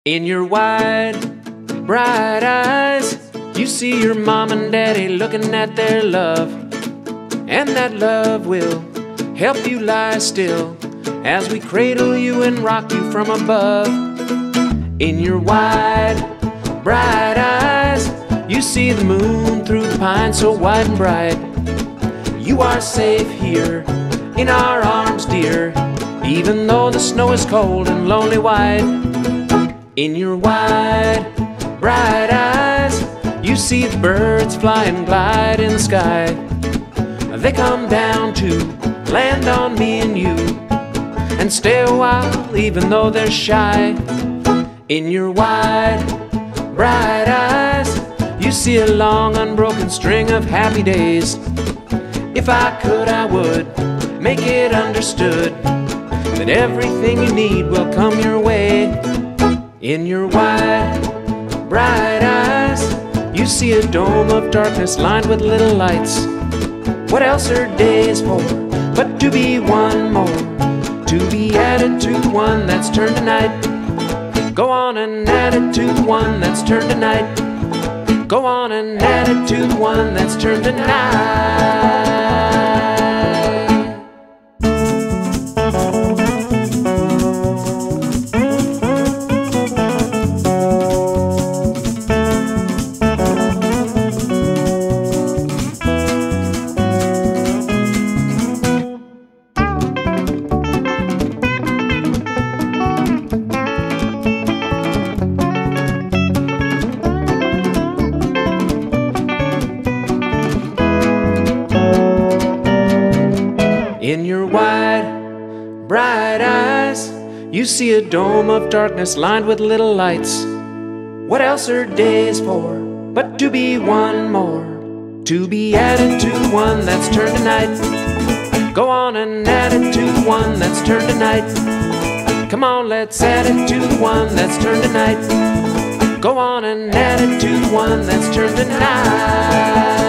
In your wide, bright eyes, you see your mom and daddy looking at their love. And that love will help you lie still as we cradle you and rock you from above. In your wide, bright eyes, you see the moon through the pines so wide and bright. You are safe here in our arms, dear, even though the snow is cold and lonely white. In your wide, bright eyes, you see the birds fly and glide in the sky. They come down to land on me and you and stay a while even though they're shy. In your wide, bright eyes, you see a long unbroken string of happy days. If I could, I would make it understood that everything you need will come your way. In your wide, bright eyes, you see a dome of darkness lined with little lights. What else are days for but to be one more, to be added to the one that's turned to night. Go on and add it to the one that's turned to night. Go on and add it to the one that's turned to night. In your wide, bright eyes, you see a dome of darkness lined with little lights. What else are days for but to be one more, to be added to the one that's turned to night. Go on and add it to the one that's turned to night. Come on, let's add it to the one that's turned to night. Go on and add it to the one that's turned to night.